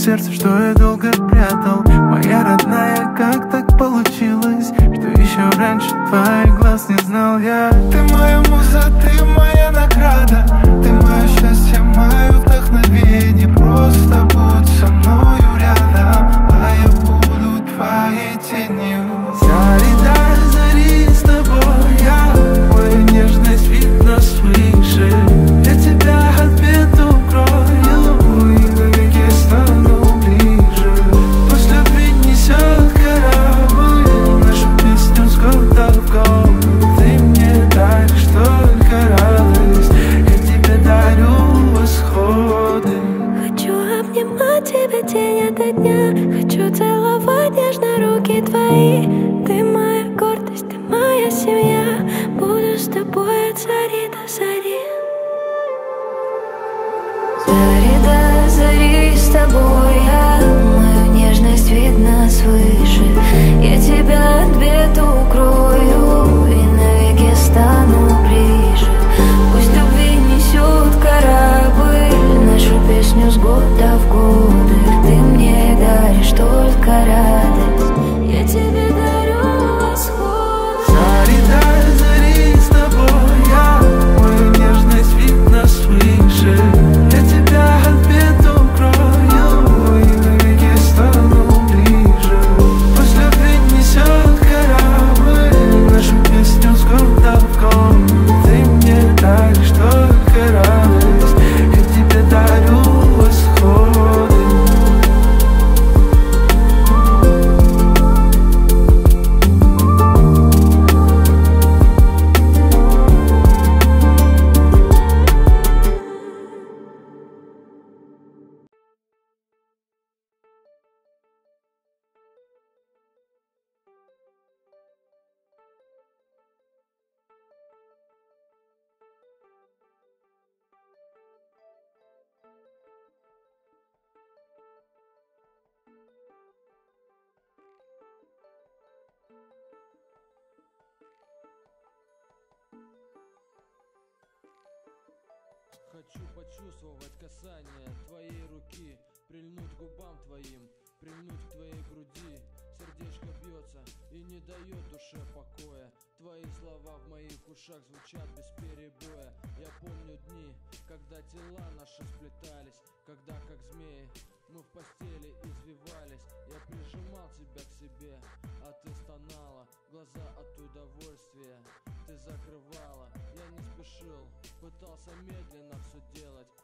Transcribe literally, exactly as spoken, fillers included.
сердце, что я долго прятал. Моя родная, как так получилось, что еще раньше твоих глаз не знал я. Ты моя муза, ты моя награда, ты мое счастье, мое вдохновение. Просто будь со мною рядом, а я буду твоей тенью. Зари до зари с тобой я, мою нежность видно свыше. Я тебя от бед укрою и навеки стану ближе. Пусть любви несет корабль нашу песню с года в год. Ты мне даришь только радость, я тебе дарю восходы. Хочу обнимать тебя день ото дня, хочу целовать нежно руки твои. Ты моя гордость, ты моя семья, буду с тобой от зари до зари. Зари до зари с тобой я, мою нежность видно свыше. Я тебя от бед укрою и навеки стану ближе. Пусть любви несет корабль нашу песню с года в годы. Ты мне даришь только радость, я тебе дарю восход. Зари до зари с тобой я, мою нежность видно свыше. Я тебя от бед укрою и навеки стану ближе. Пусть любви несет корабль нашу песню с года в год. Ты мне даришь только радость, я тебе дарю восходы. Хочу почувствовать касание твоей руки, прильнуть к губам твоим, прильнуть к твоей груди. Сердечко бьется и не дает душе покоя. Твои слова в моих ушах звучат без перебоя. Я помню дни, когда тела наши сплетались, когда как змеи мы в постели извивались. Я прижимал тебя к себе, а ты стонала, глаза от удовольствия ты закрывала. Я не спешил, пытался медленно все делать,